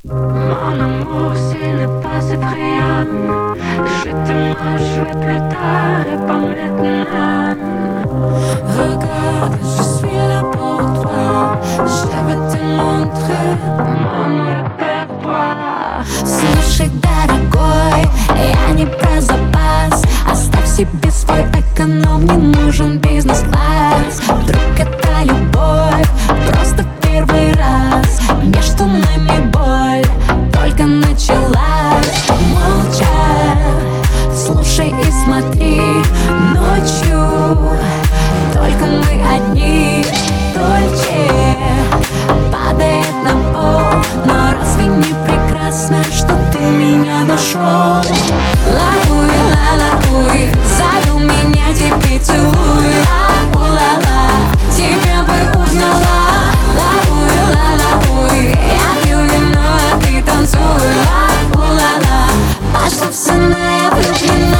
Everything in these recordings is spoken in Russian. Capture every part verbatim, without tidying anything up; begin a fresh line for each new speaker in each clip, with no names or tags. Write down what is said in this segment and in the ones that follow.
Mon amour, s'il n'est pas si brillant, je t'aimerai jouer plus tard et pas maintenant.
Regarde, je suis là pour toi, je vais te montrer
mon répertoire.
Слушай, дорогой, я не про запас. Оставь себе свой эконом, не нужен бизнес-класс. Вдруг это любовь, просто в первый раз. Между нами боль только началась. Молча, слушай и смотри. Ночью только мы одни. Дольче падает на пол, но разве не прекрасно, что ты меня нашел? Ла-уй, ла-ла-уй, зову меня, теперь целуй. Ла-у-ла-ла, тебя бы узнала. Ла-уй, ла-ла-уй, я пью вино, а ты танцуй. Ла-у-ла-ла, пошла в сон, я влюблена.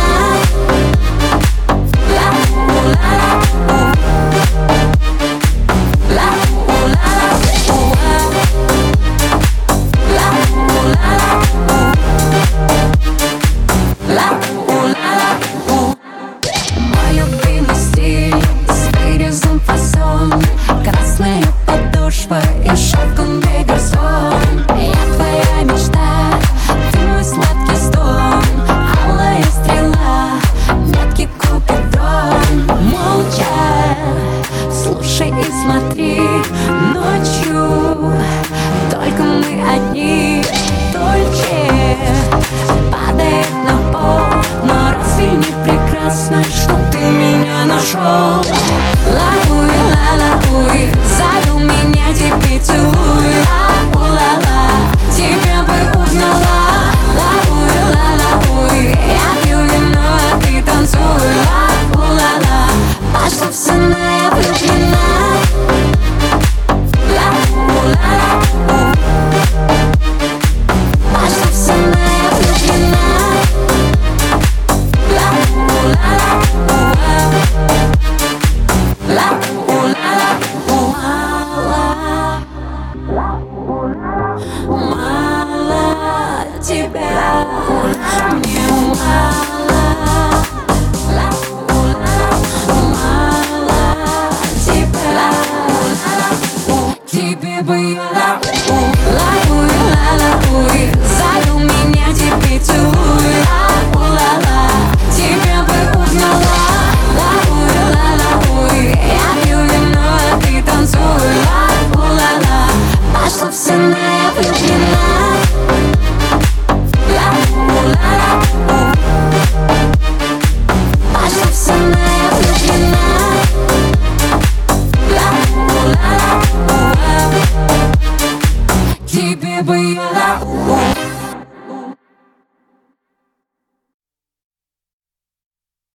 Мой любимый стиль с вырезом фасон, красная подошва и шелковый гарсон. Я твоя мечта, ты мой сладкий стон, алая стрела, меткий купидон. Молча, слушай и смотри. Ночью только мы одни. Дольче падает на пол, но разве не прекрасно, что ты меня нашел? Ла-уй, ла-ла-уй, зову меня, теперь целуй. Ла-у-ла-ла, тебя бы узнала. Ла-уй, ла-ла-уй, я пью вино, а ты танцуй. Ла-у-ла-ла, пошла в сон, я влюблена. Мало тебя, мне мало. Мало тебя, тебе бы я. Ла-уй, ла-ла-уй, зову меня, теперь целуй. Ла-у-ла-ла, тебя бы узнала. Ла-уй, ла-ла-уй, я пью вино, а ты танцуй. Ла-у-ла-ла, пошла в сон, я влюблена. Пошла в сон, я влюблена. Тебе бы я.